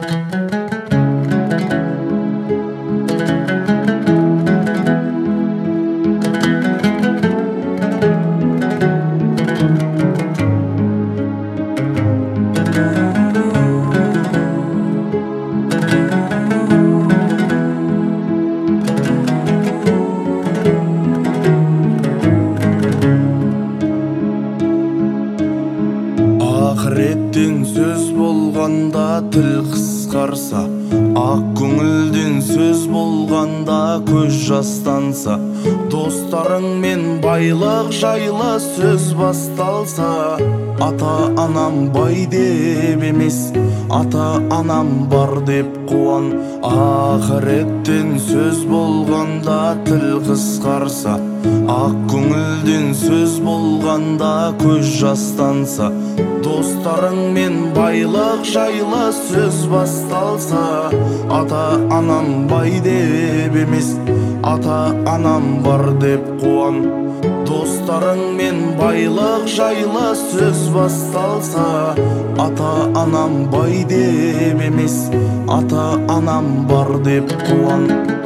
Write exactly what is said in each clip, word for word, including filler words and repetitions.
Ақыреттен сөз болғанда тіл қысқарса, ақ көңілден сөз болғанда көз жастанса, достарыңмен байлық жайлы сөз басталса, ата-анам бай деп емес, ата-анам бар деп қуан. Ақыреттен сөз болғанда тіл қысқарса, ақ көңілден сөз болғанда көз жастанса, достарыңмен байлық жайлы сөз басталса, ата-анам бай деп емес, ата-анам бар деп қуан. Достарыңмен байлық жайлы сөз басталса, ата-анам бай деп емес, ата-анам бар деп қуан.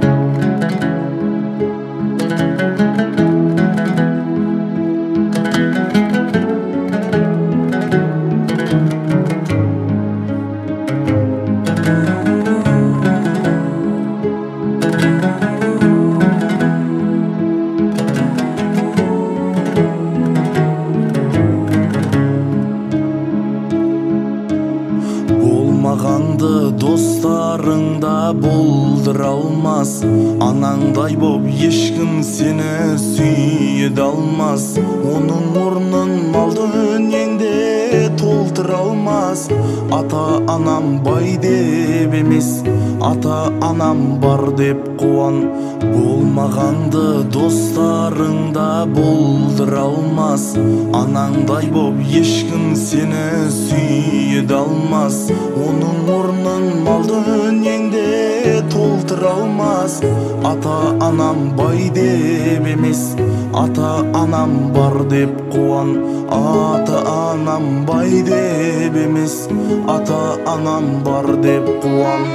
Болмағанды достарыңда болдыра алмас, анаңдай боп ешкім сені сүйеді алмас. Оның орнын мал дүниеңде толтыра алмас. Ата-анам бай деп емес, ата-анам бар деп қуан. Болмағанды достарыңда болдыра алмас, анаңдай боп ешкім сені сүйеді алмас. Оның орнын мал дүниеңде толтыра алмас. Ата-анам бай деп емес, ата-анам бар деп қуан. Ата-анам бай деп емес, ата-анам бар деп қуан.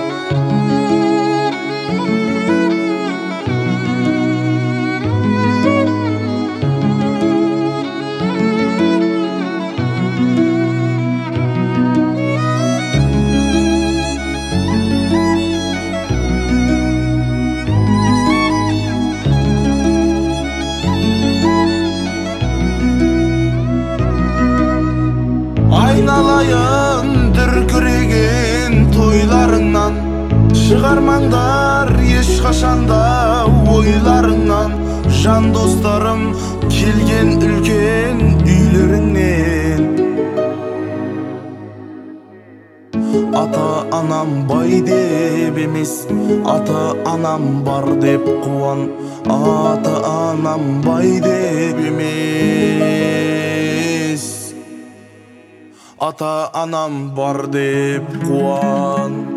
Айналайын дүркіреген тойларыңнан, шығармаңдар ешқашанда ойларыңнан. Жан достарым келген үлкен үйлеріңнен. Ата-анам бай деп емес, ата-анам бар деп қуан. Ата-анам бай деп емес, ата-анам бар деп қуан.